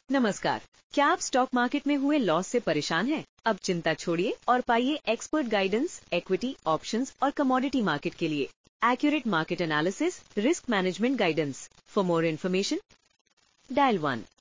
नमस्कार। क्या आप स्टॉक मार्केट में हुए लॉस से परेशान हैं? अब चिंता छोड़िए और पाइए एक्सपर्ट गाइडेंस इक्विटी, ऑप्शंस और कमोडिटी मार्केट के लिए। Accurate market analysis, risk management guidance. For more information, dial 1।